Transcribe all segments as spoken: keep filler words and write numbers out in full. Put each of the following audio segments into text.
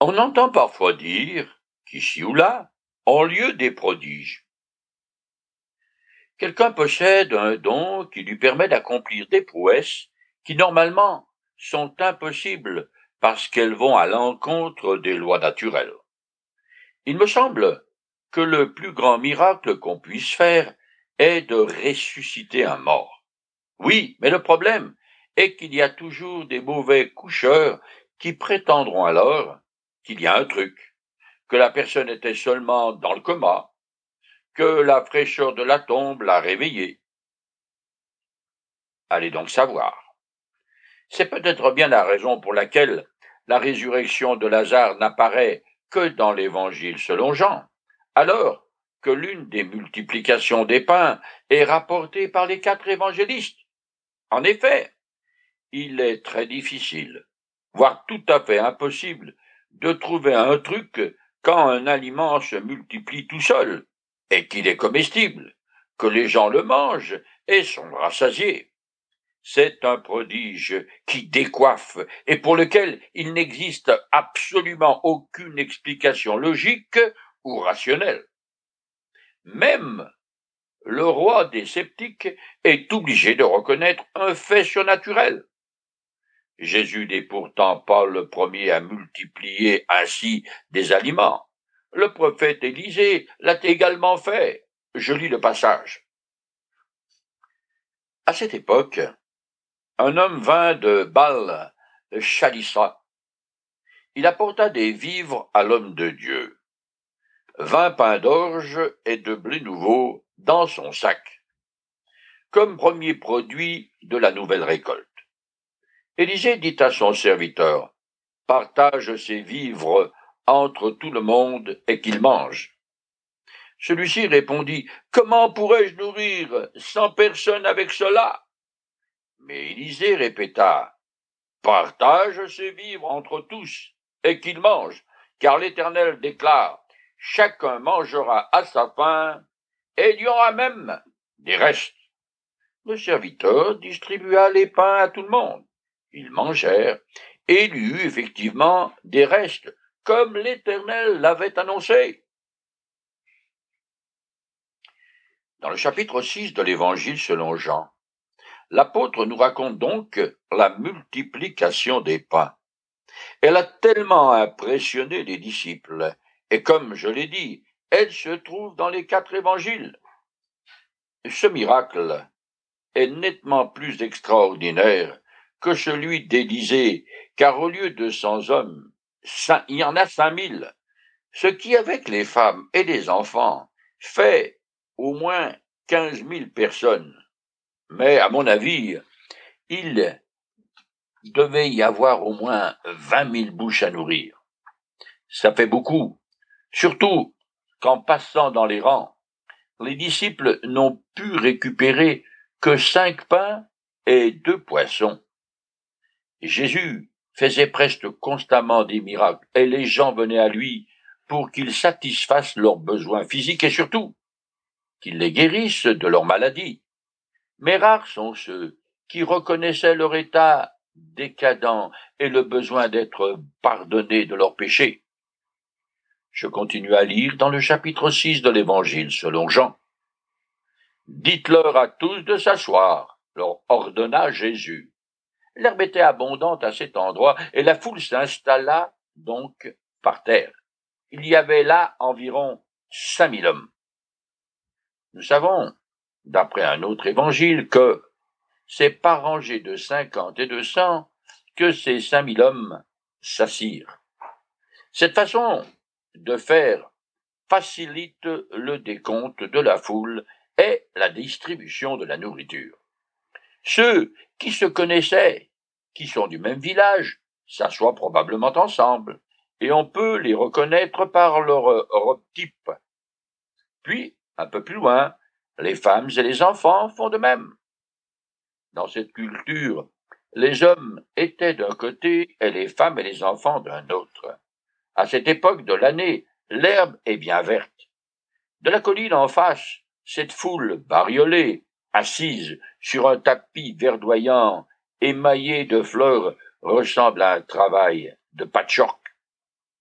On entend parfois dire qu'ici ou là ont lieu des prodiges. Quelqu'un possède un don qui lui permet d'accomplir des prouesses qui normalement sont impossibles parce qu'elles vont à l'encontre des lois naturelles. Il me semble que le plus grand miracle qu'on puisse faire est de ressusciter un mort. Oui, mais le problème est qu'il y a toujours des mauvais coucheurs qui prétendront alors qu'il y a un truc, que la personne était seulement dans le coma, que la fraîcheur de la tombe l'a réveillée. Allez donc savoir. C'est peut-être bien la raison pour laquelle la résurrection de Lazare n'apparaît que dans l'Évangile selon Jean, alors que l'une des multiplications des pains est rapportée par les quatre évangélistes. En effet, il est très difficile, voire tout à fait impossible, de trouver un truc quand un aliment se multiplie tout seul, et qu'il est comestible, que les gens le mangent et sont rassasiés. C'est un prodige qui décoiffe et pour lequel il n'existe absolument aucune explication logique ou rationnelle. Même le roi des sceptiques est obligé de reconnaître un fait surnaturel. Jésus n'est pourtant pas le premier à multiplier ainsi des aliments. Le prophète Élisée l'a également fait. Je lis le passage. À cette époque, un homme vint de Baal Chalissa. Il apporta des vivres à l'homme de Dieu, vingt pains d'orge et de blé nouveau dans son sac, comme premier produit de la nouvelle récolte. Élisée dit à son serviteur, « Partage ces vivres entre tout le monde et qu'il mange. » Celui-ci répondit, « Comment pourrais-je nourrir cent personnes avec cela ?» Mais Élisée répéta, « Partage ces vivres entre tous et qu'ils mangent, car l'Éternel déclare, « Chacun mangera à sa faim, et il y aura même des restes. » Le serviteur distribua les pains à tout le monde. Ils mangèrent, et il y eut effectivement des restes, comme l'Éternel l'avait annoncé. Dans le chapitre six de l'Évangile selon Jean, l'apôtre nous raconte donc la multiplication des pains. Elle a tellement impressionné les disciples, et comme je l'ai dit, elle se trouve dans les quatre évangiles. Ce miracle est nettement plus extraordinaire que celui d'Élisée, car au lieu de cent hommes, il y en a cinq mille, ce qui, avec les femmes et les enfants, fait au moins quinze mille personnes. Mais, à mon avis, il devait y avoir au moins vingt mille bouches à nourrir. Ça fait beaucoup, surtout qu'en passant dans les rangs, les disciples n'ont pu récupérer que cinq pains et deux poissons. Jésus faisait presque constamment des miracles, et les gens venaient à lui pour qu'il satisfasse leurs besoins physiques et surtout qu'il les guérisse de leurs maladies. Mais rares sont ceux qui reconnaissaient leur état décadent et le besoin d'être pardonnés de leurs péchés. Je continue à lire dans le chapitre six de l'Évangile selon Jean. « Dites-leur à tous de s'asseoir, leur ordonna Jésus. » L'herbe était abondante à cet endroit, et la foule s'installa donc par terre. Il y avait là environ cinq mille hommes. Nous savons, d'après un autre évangile, que c'est par rangées de cinquante et de cent que ces cinq mille hommes s'assirent. Cette façon de faire facilite le décompte de la foule et la distribution de la nourriture. Ceux qui se connaissaient, qui sont du même village, s'assoient probablement ensemble, et on peut les reconnaître par leur robe type. Puis, un peu plus loin, les femmes et les enfants font de même. Dans cette culture, les hommes étaient d'un côté et les femmes et les enfants d'un autre. À cette époque de l'année, l'herbe est bien verte. De la colline en face, cette foule bariolée, assise sur un tapis verdoyant, émaillé de fleurs, ressemble à un travail de patchwork.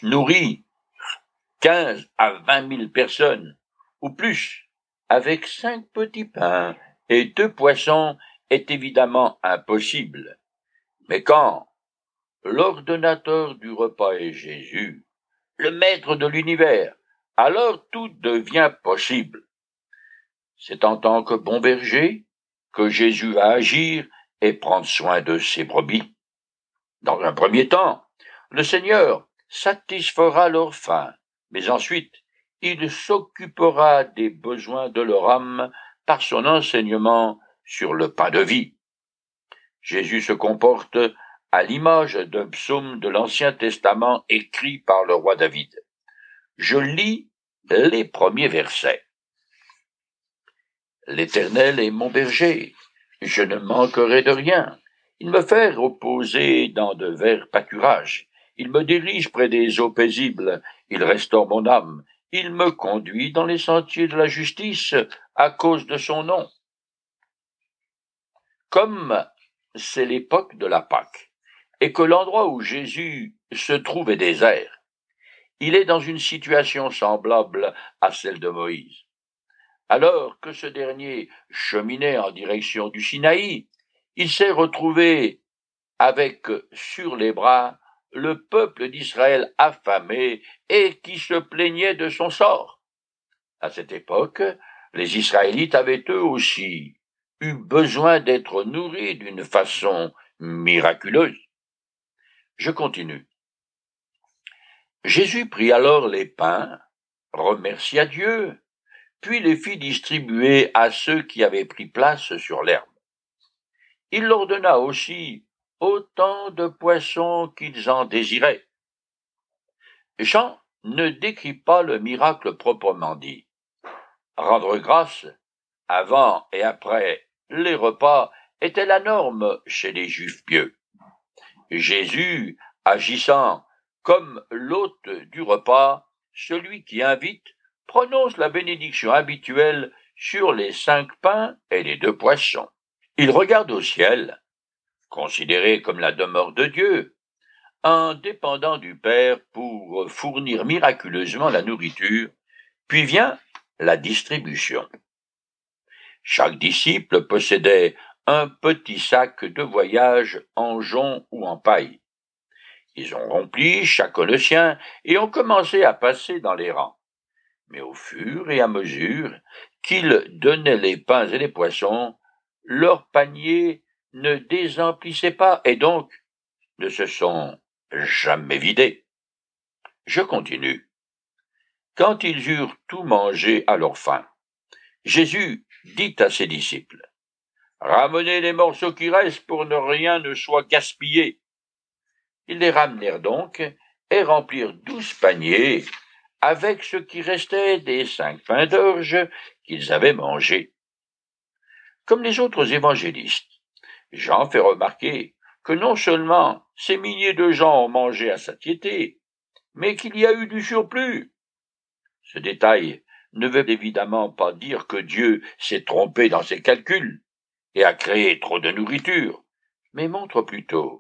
nourrit quinze à vingt mille personnes, ou plus, avec cinq petits pains et deux poissons est évidemment impossible. Mais quand l'ordonnateur du repas est Jésus, le maître de l'univers, alors tout devient possible. C'est en tant que bon berger que Jésus va agir et prendre soin de ses brebis. Dans un premier temps, le Seigneur satisfera leur faim, mais ensuite, il s'occupera des besoins de leur âme par son enseignement sur le pain de vie. Jésus se comporte à l'image d'un psaume de l'Ancien Testament écrit par le roi David. Je lis les premiers versets. L'Éternel est mon berger, je ne manquerai de rien. Il me fait reposer dans de verts pâturages. Il me dirige près des eaux paisibles. Il restaure mon âme. Il me conduit dans les sentiers de la justice à cause de son nom. Comme c'est l'époque de la Pâque, et que l'endroit où Jésus se trouve est désert, il est dans une situation semblable à celle de Moïse. Alors que ce dernier cheminait en direction du Sinaï, il s'est retrouvé avec sur les bras le peuple d'Israël affamé et qui se plaignait de son sort. À cette époque, les Israélites avaient eux aussi eu besoin d'être nourris d'une façon miraculeuse. Je continue. Jésus prit alors les pains, remercia Dieu, puis les fit distribuer à ceux qui avaient pris place sur l'herbe. Il leur donna aussi autant de poissons qu'ils en désiraient. Jean ne décrit pas le miracle proprement dit. Rendre grâce, avant et après les repas, était la norme chez les Juifs pieux. Jésus, agissant comme l'hôte du repas, celui qui invite, prononce la bénédiction habituelle sur les cinq pains et les deux poissons. Il regarde au ciel, considéré comme la demeure de Dieu, en dépendant du Père pour fournir miraculeusement la nourriture, puis vient la distribution. Chaque disciple possédait un petit sac de voyage en jonc ou en paille. Ils ont rempli chacun le sien et ont commencé à passer dans les rangs. Mais au fur et à mesure qu'ils donnaient les pains et les poissons, leurs paniers ne désemplissaient pas et donc ne se sont jamais vidés. Je continue. Quand ils eurent tout mangé à leur faim, Jésus dit à ses disciples, « Ramenez les morceaux qui restent pour que rien ne soit gaspillé. » Ils les ramenèrent donc et remplirent douze paniers avec ce qui restait des cinq pains d'orge qu'ils avaient mangés. Comme les autres évangélistes, Jean fait remarquer que non seulement ces milliers de gens ont mangé à satiété, mais qu'il y a eu du surplus. Ce détail ne veut évidemment pas dire que Dieu s'est trompé dans ses calculs et a créé trop de nourriture, mais montre plutôt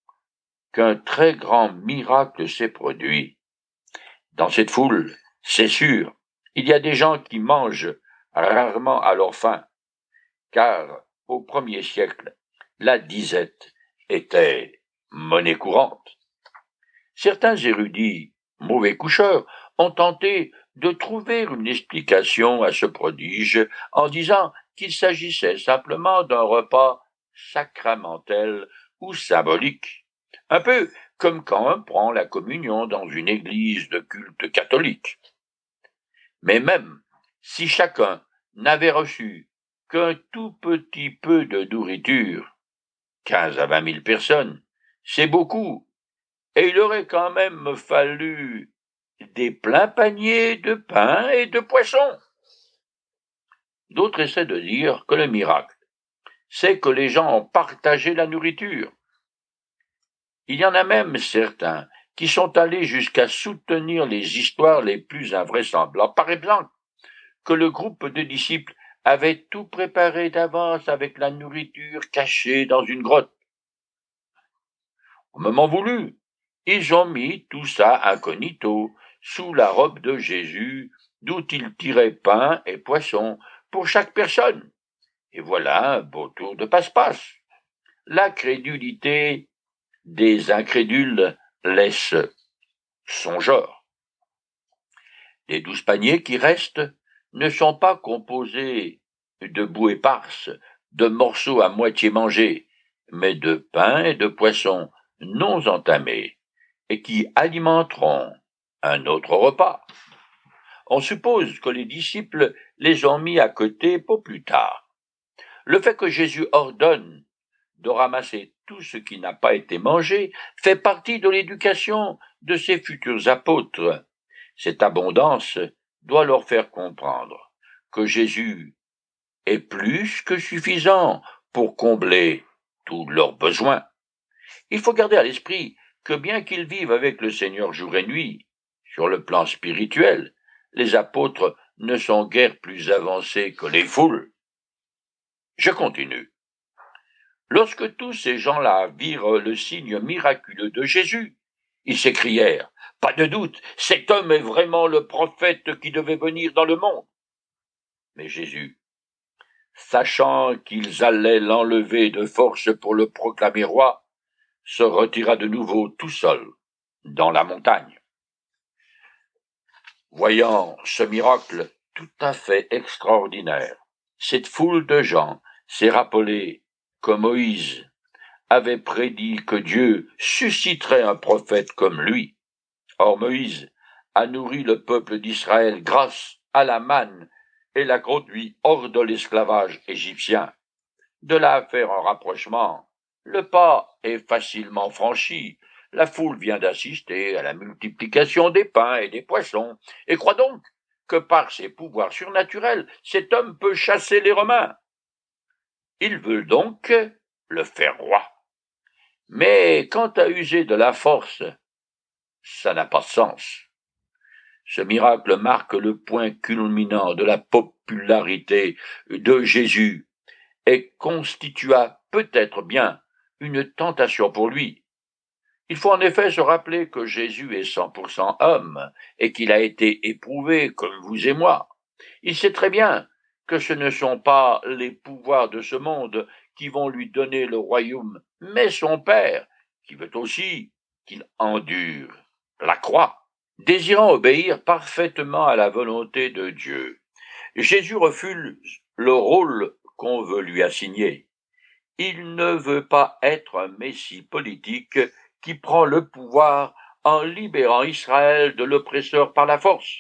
qu'un très grand miracle s'est produit. Dans cette foule, c'est sûr, il y a des gens qui mangent rarement à leur faim, car au premier siècle, la disette était monnaie courante. Certains érudits, mauvais coucheurs, ont tenté de trouver une explication à ce prodige en disant qu'il s'agissait simplement d'un repas sacramentel ou symbolique, un peu comme quand on prend la communion dans une église de culte catholique. Mais même si chacun n'avait reçu qu'un tout petit peu de nourriture, quinze à vingt mille personnes, c'est beaucoup, et il aurait quand même fallu des pleins paniers de pain et de poissons. D'autres essaient de dire que le miracle, c'est que les gens ont partagé la nourriture. Il y en a même certains qui sont allés jusqu'à soutenir les histoires les plus invraisemblables. Par exemple, que le groupe de disciples avait tout préparé d'avance avec la nourriture cachée dans une grotte. Au moment voulu, Ils ont mis tout ça incognito, sous la robe de Jésus, d'où ils tiraient pain et poisson pour chaque personne. Et voilà un beau tour de passe-passe. La crédulité des incrédules laisse son genre. Les douze paniers qui restent ne sont pas composés de boue éparse, de morceaux à moitié mangés, mais de pain et de poissons non entamés, et qui alimenteront un autre repas. On suppose que les disciples les ont mis à côté pour plus tard. Le fait que Jésus ordonne de ramasser tout ce qui n'a pas été mangé fait partie de l'éducation de ses futurs apôtres. Cette abondance doit leur faire comprendre que Jésus est plus que suffisant pour combler tous leurs besoins. Il faut garder à l'esprit que bien qu'ils vivent avec le Seigneur jour et nuit, sur le plan spirituel, les apôtres ne sont guère plus avancés que les foules. Je continue. Lorsque tous ces gens-là virent le signe miraculeux de Jésus, ils s'écrièrent « Pas de doute, cet homme est vraiment le prophète qui devait venir dans le monde. » Mais Jésus, sachant qu'ils allaient l'enlever de force pour le proclamer roi, se retira de nouveau tout seul dans la montagne. Voyant ce miracle tout à fait extraordinaire, cette foule de gens s'est rappelé que Moïse avait prédit que Dieu susciterait un prophète comme lui. Or Moïse a nourri le peuple d'Israël grâce à la manne et l'a conduit hors de l'esclavage égyptien. De là à faire un rapprochement, le pas est facilement franchi. La foule vient d'assister à la multiplication des pains et des poissons, et croit donc que par ses pouvoirs surnaturels, cet homme peut chasser les Romains. Ils veulent donc le faire roi. Mais quant à user de la force, ça n'a pas de sens. Ce miracle marque le point culminant de la popularité de Jésus et constitua peut-être bien une tentation pour lui. Il faut en effet se rappeler que Jésus est cent pour cent homme et qu'il a été éprouvé comme vous et moi. Il sait très bien que ce ne sont pas les pouvoirs de ce monde qui vont lui donner le royaume, mais son Père, qui veut aussi qu'il endure la croix. Désirant obéir parfaitement à la volonté de Dieu, Jésus refuse le rôle qu'on veut lui assigner. Il ne veut pas être un messie politique qui prend le pouvoir en libérant Israël de l'oppresseur par la force.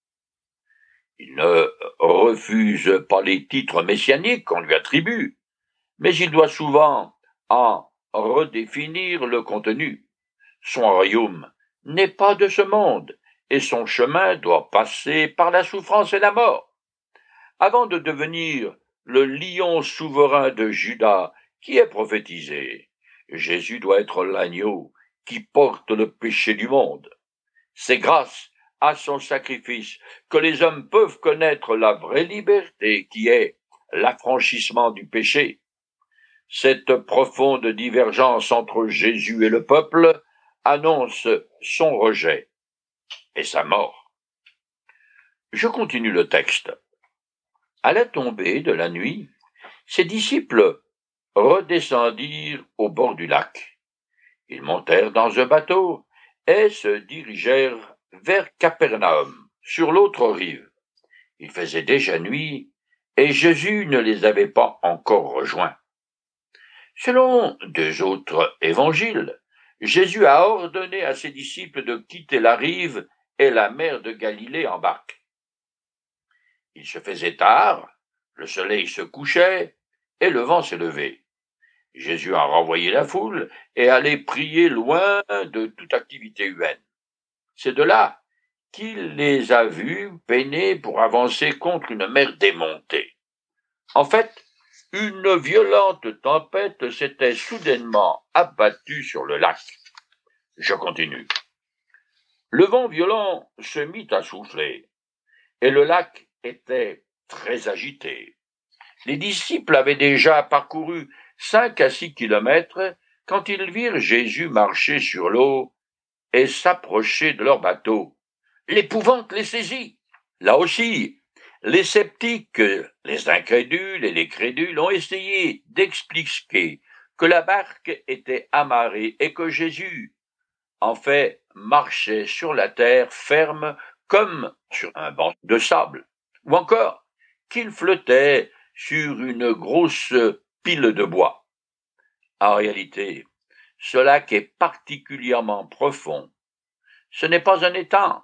Il ne refuse pas les titres messianiques qu'on lui attribue, mais il doit souvent en redéfinir le contenu. Son royaume n'est pas de ce monde, et son chemin doit passer par la souffrance et la mort. Avant de devenir le lion souverain de Juda qui est prophétisé, Jésus doit être l'agneau qui porte le péché du monde. C'est grâce à son sacrifice que les hommes peuvent connaître la vraie liberté qui est l'affranchissement du péché. Cette profonde divergence entre Jésus et le peuple annonce son rejet et sa mort. Je continue le texte. À la tombée de la nuit, ses disciples redescendirent au bord du lac. Ils montèrent dans un bateau et se dirigèrent vers Capernaum, sur l'autre rive. Il faisait déjà nuit et Jésus ne les avait pas encore rejoints. Selon deux autres évangiles, Jésus a ordonné à ses disciples de quitter la rive et la mer de Galilée en barque. Il se faisait tard, le soleil se couchait et le vent s'est levé. Jésus a renvoyé la foule et allait prier loin de toute activité humaine. C'est de là qu'il les a vus peiner pour avancer contre une mer démontée. En fait, une violente tempête s'était soudainement abattue sur le lac. Je continue. Le vent violent se mit à souffler, et le lac était très agité. Les disciples avaient déjà parcouru cinq à six kilomètres quand ils virent Jésus marcher sur l'eau et s'approcher de leur bateau. L'épouvante les saisit. Là aussi, les sceptiques, les incrédules et les crédules ont essayé d'expliquer que la barque était amarrée et que Jésus, en fait, marchait sur la terre ferme comme sur un banc de sable, ou encore qu'il flottait sur une grosse pile de bois. En réalité, ce lac est particulièrement profond. Ce n'est pas un étang.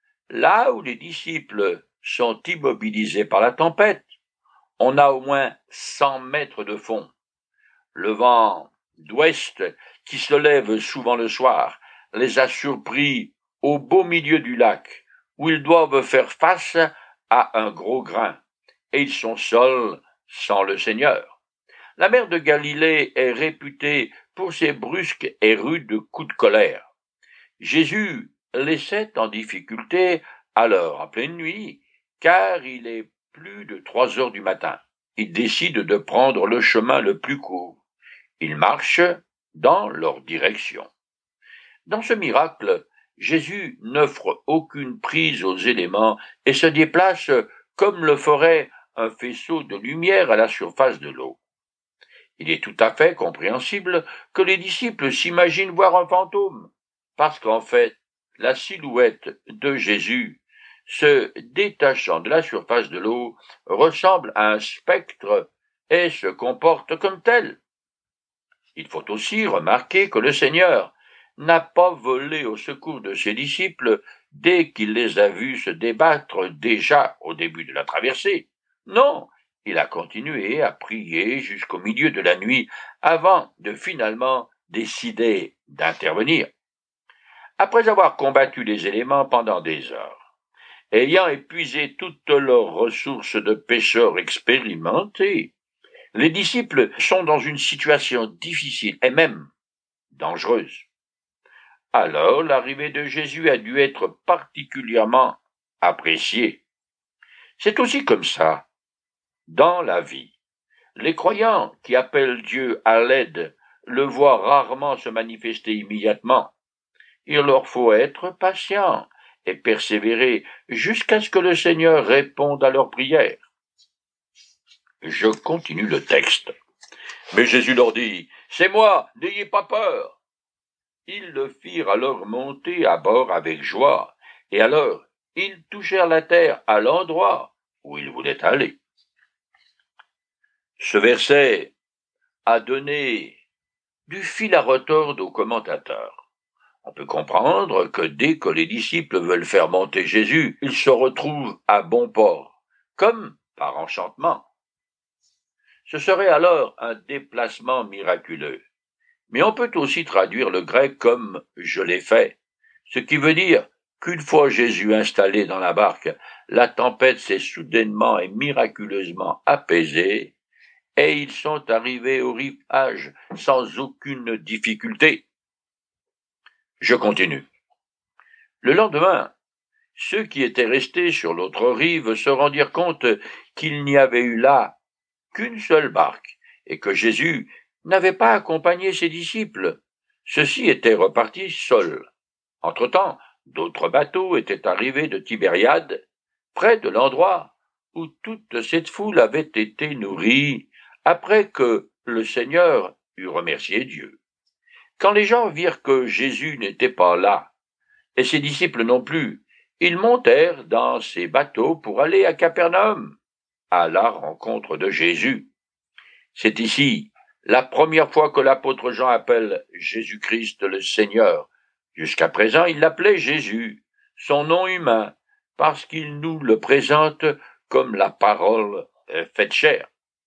Là où les disciples sont immobilisés par la tempête, on a au moins cent mètres de fond. Le vent d'ouest, qui se lève souvent le soir, les a surpris au beau milieu du lac, où ils doivent faire face à un gros grain, et ils sont seuls sans le Seigneur. La mer de Galilée est réputée pour ses brusques et rudes coups de colère. Jésus les set en difficulté alors en pleine nuit, car il est plus de trois heures du matin. Ils décident de prendre le chemin le plus court. Ils marchent dans leur direction. Dans ce miracle, Jésus n'offre aucune prise aux éléments et se déplace comme le ferait un faisceau de lumière à la surface de l'eau. Il est tout à fait compréhensible que les disciples s'imaginent voir un fantôme, parce qu'en fait, la silhouette de Jésus, se détachant de la surface de l'eau, ressemble à un spectre et se comporte comme tel. Il faut aussi remarquer que le Seigneur n'a pas volé au secours de ses disciples dès qu'il les a vus se débattre déjà au début de la traversée. Non, il a continué à prier jusqu'au milieu de la nuit avant de finalement décider d'intervenir. Après avoir combattu les éléments pendant des heures, ayant épuisé toutes leurs ressources de pêcheurs expérimentés, les disciples sont dans une situation difficile et même dangereuse. Alors l'arrivée de Jésus a dû être particulièrement appréciée. C'est aussi comme ça, dans la vie. Les croyants qui appellent Dieu à l'aide le voient rarement se manifester immédiatement. Il leur faut être patients et persévérer jusqu'à ce que le Seigneur réponde à leurs prières. Je continue le texte. Mais Jésus leur dit, « C'est moi, n'ayez pas peur. » Ils le firent alors monter à bord avec joie, et alors ils touchèrent la terre à l'endroit où ils voulaient aller. Ce verset a donné du fil à retordre aux commentateurs. On peut comprendre que dès que les disciples veulent faire monter Jésus, ils se retrouvent à bon port, comme par enchantement. Ce serait alors un déplacement miraculeux. Mais on peut aussi traduire le grec comme « je l'ai fait », ce qui veut dire qu'une fois Jésus installé dans la barque, la tempête s'est soudainement et miraculeusement apaisée, et ils sont arrivés au rivage sans aucune difficulté. Je continue. Le lendemain, ceux qui étaient restés sur l'autre rive se rendirent compte qu'il n'y avait eu là qu'une seule barque, et que Jésus n'avait pas accompagné ses disciples. Ceux-ci étaient repartis seuls. Entre-temps, d'autres bateaux étaient arrivés de Tibériade, près de l'endroit où toute cette foule avait été nourrie, après que le Seigneur eut remercié Dieu. Quand les gens virent que Jésus n'était pas là, et ses disciples non plus, ils montèrent dans ces bateaux pour aller à Capernaum, à la rencontre de Jésus. C'est ici la première fois que l'apôtre Jean appelle Jésus-Christ le Seigneur. Jusqu'à présent, il l'appelait Jésus, son nom humain, parce qu'il nous le présente comme la parole faite chair.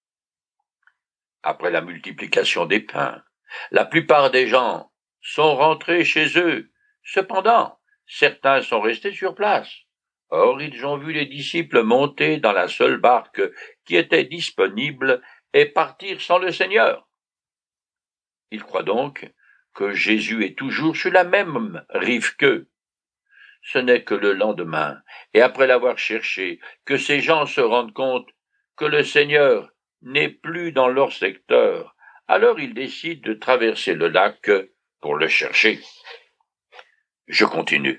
Après la multiplication des pains, la plupart des gens sont rentrés chez eux. Cependant, certains sont restés sur place. Or, ils ont vu les disciples monter dans la seule barque qui était disponible et partir sans le Seigneur. Ils croient donc que Jésus est toujours sur la même rive qu'eux. Ce n'est que le lendemain, et après l'avoir cherché, que ces gens se rendent compte que le Seigneur n'est plus dans leur secteur. Alors ils décident de traverser le lac pour le chercher. Je continue.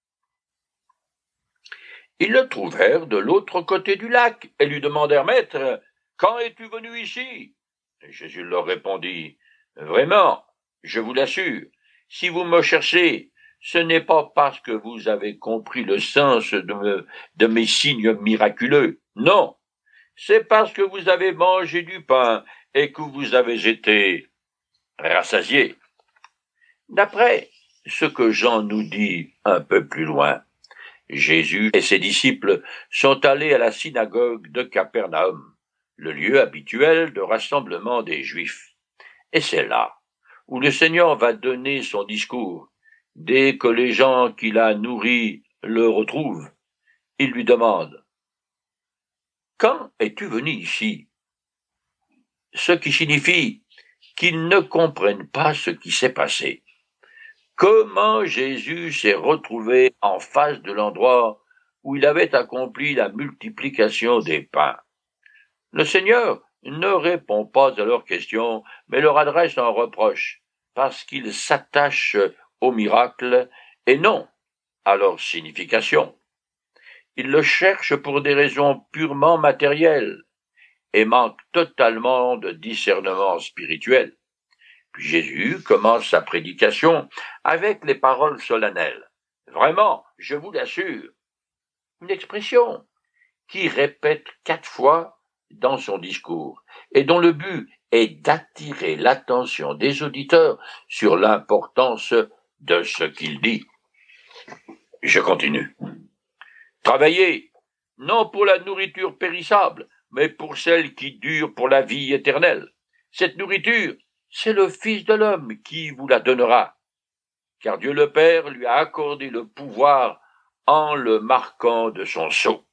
Ils le trouvèrent de l'autre côté du lac et lui demandèrent, « Maître, quand es-tu venu ici ?» Jésus leur répondit, « Vraiment, je vous l'assure, si vous me cherchez, ce n'est pas parce que vous avez compris le sens de, me, de mes signes miraculeux, non, c'est parce que vous avez mangé du pain et que vous avez été rassasiés. » D'après ce que Jean nous dit un peu plus loin, Jésus et ses disciples sont allés à la synagogue de Capernaum, le lieu habituel de rassemblement des Juifs. Et c'est là où le Seigneur va donner son discours. Dès que les gens qu'il a nourris le retrouvent, ils lui demandent « Quand es-tu venu ici ?» Ce qui signifie qu'ils ne comprennent pas ce qui s'est passé. Comment Jésus s'est retrouvé en face de l'endroit où il avait accompli la multiplication des pains. Le Seigneur ne répond pas à leurs questions, mais leur adresse un reproche, parce qu'ils s'attachent au miracle et non à leur signification. Ils le cherchent pour des raisons purement matérielles et manquent totalement de discernement spirituel. Puis Jésus commence sa prédication avec les paroles solennelles. Vraiment, je vous l'assure, une expression qui répète quatre fois dans son discours et dont le but est d'attirer l'attention des auditeurs sur l'importance de ce qu'il dit. Je continue. Travaillez, non pour la nourriture périssable, mais pour celle qui dure pour la vie éternelle. Cette nourriture, c'est le Fils de l'homme qui vous la donnera, car Dieu le Père lui a accordé le pouvoir en le marquant de son sceau.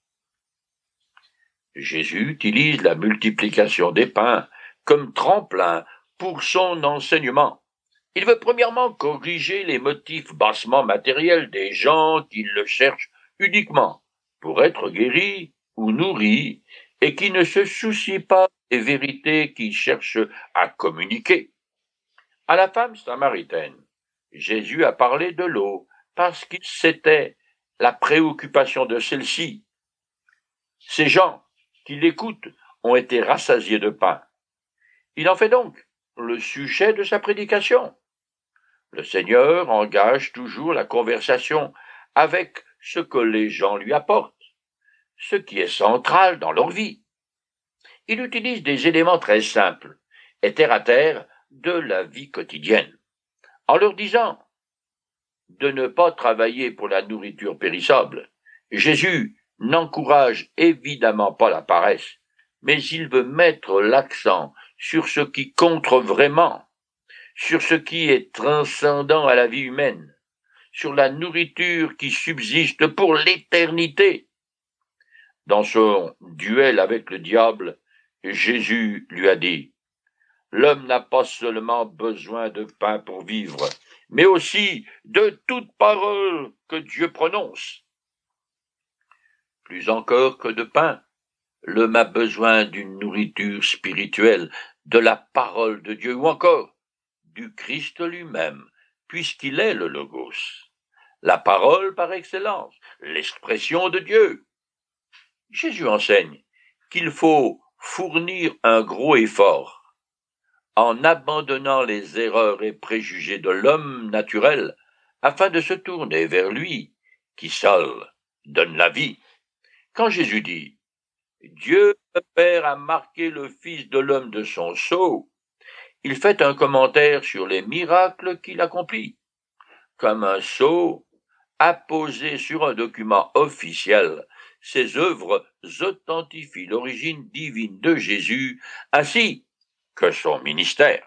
Jésus utilise la multiplication des pains comme tremplin pour son enseignement. Il veut premièrement corriger les motifs bassement matériels des gens qui le cherchent uniquement pour être guéris ou nourris et qui ne se soucient pas des vérités qu'ils cherchent à communiquer. À la femme samaritaine, Jésus a parlé de l'eau parce que c'était la préoccupation de celle-ci. Ces gens qui l'écoutent ont été rassasiés de pain. Il en fait donc le sujet de sa prédication. Le Seigneur engage toujours la conversation avec ce que les gens lui apportent, ce qui est central dans leur vie. Il utilise des éléments très simples et terre à terre de la vie quotidienne, en leur disant de ne pas travailler pour la nourriture périssable. Jésus n'encourage évidemment pas la paresse, mais il veut mettre l'accent sur ce qui compte vraiment, sur ce qui est transcendant à la vie humaine, sur la nourriture qui subsiste pour l'éternité. Dans son duel avec le diable, Jésus lui a dit « L'homme n'a pas seulement besoin de pain pour vivre, mais aussi de toute parole que Dieu prononce. » Plus encore que de pain, l'homme a besoin d'une nourriture spirituelle, de la parole de Dieu ou encore du Christ lui-même, puisqu'il est le Logos, la parole par excellence, l'expression de Dieu. Jésus enseigne qu'il faut fournir un gros effort en abandonnant les erreurs et préjugés de l'homme naturel afin de se tourner vers lui qui seul donne la vie. Quand Jésus dit « Dieu le Père a marqué le Fils de l'homme de son sceau », il fait un commentaire sur les miracles qu'il accomplit. Comme un sceau apposé sur un document officiel, ces œuvres authentifient l'origine divine de Jésus ainsi que son ministère.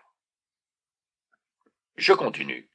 Je continue.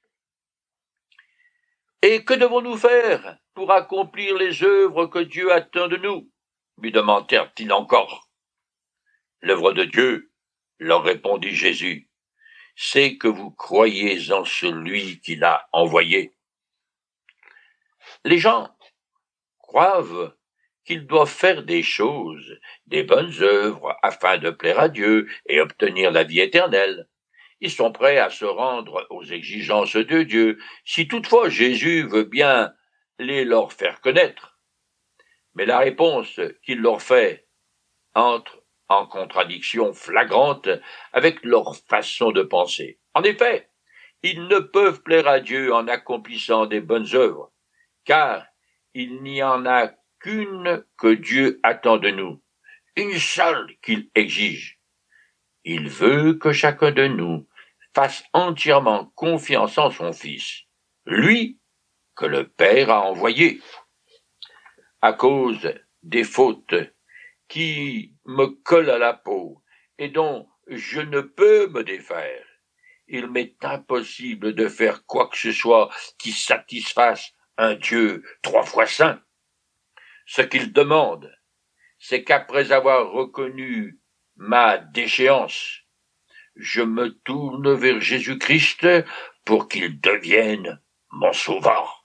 Et que devons-nous faire pour accomplir les œuvres que Dieu attend de nous? Lui demandèrent-ils encore. L'œuvre de Dieu, leur répondit Jésus, c'est que vous croyez en celui qui l'a envoyé. Les gens croient qu'ils doivent faire des choses, des bonnes œuvres, afin de plaire à Dieu et obtenir la vie éternelle. Ils sont prêts à se rendre aux exigences de Dieu, si toutefois Jésus veut bien les leur faire connaître. Mais la réponse qu'il leur fait entre en contradiction flagrante avec leur façon de penser. En effet, ils ne peuvent plaire à Dieu en accomplissant des bonnes œuvres, car il n'y en a qu'une que Dieu attend de nous, une seule qu'il exige. Il veut que chacun de nous fasse entièrement confiance en son Fils, lui que le Père a envoyé. À cause des fautes qui me collent à la peau et dont je ne peux me défaire, il m'est impossible de faire quoi que ce soit qui satisfasse un Dieu trois fois saint. Ce qu'il demande, c'est qu'après avoir reconnu ma déchéance, je me tourne vers Jésus-Christ pour qu'il devienne mon sauveur.